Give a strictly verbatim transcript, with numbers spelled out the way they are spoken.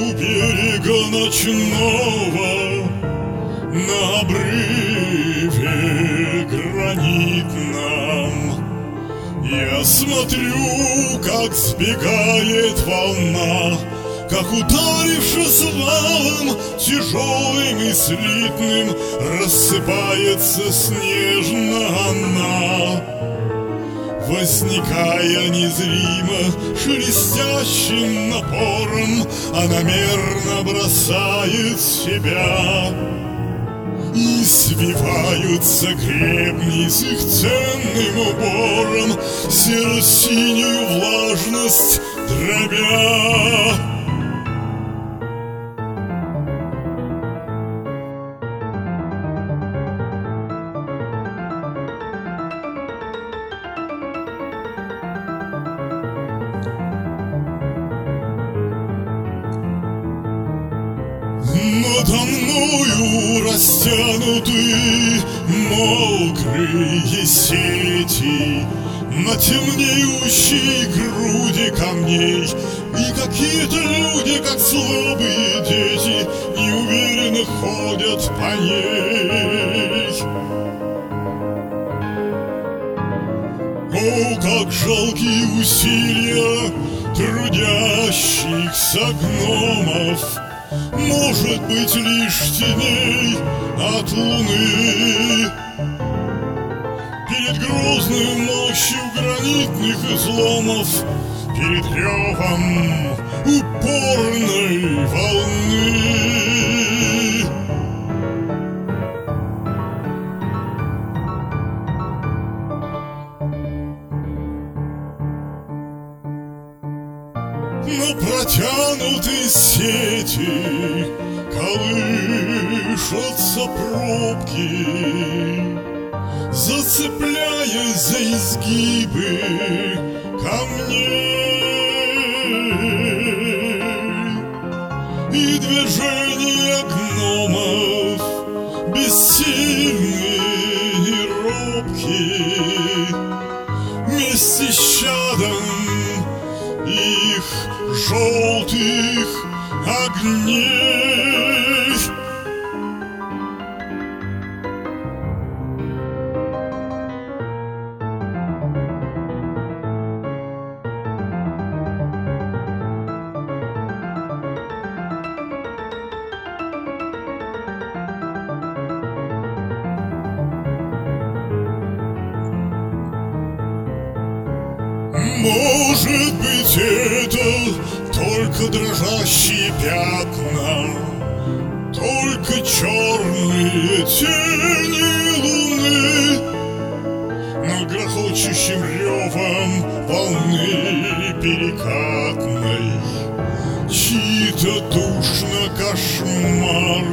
берега ночного, на обрыве гранитном, я смотрю, как сбегает волна, как, ударившись валом тяжелым и слитным, рассыпается снежно она, возникая незримо шелестящим напором, она мерно бросает себя. И свиваются гребни с их ценным убором, серо-синюю влажность дробя. Надо мною растянуты мокрые сети на темнеющей груди камней, и какие-то люди, как слабые дети, неуверенно ходят по ней. О, как жалкие усилия трудящихся гномов, может быть, лишь теней от луны. Перед грозной мощью гранитных изломов, перед ревом упорной волны. Но протянуты сети, колышутся пробки, зацепляясь за изгибы камней. И движения гномов бессильны и робки, вместе с чадом их желтых огней. Может быть, это только дрожащие пятна, только черные тени луны над грохочущим ревом волны перекатной, чьи-то душно-кошмарные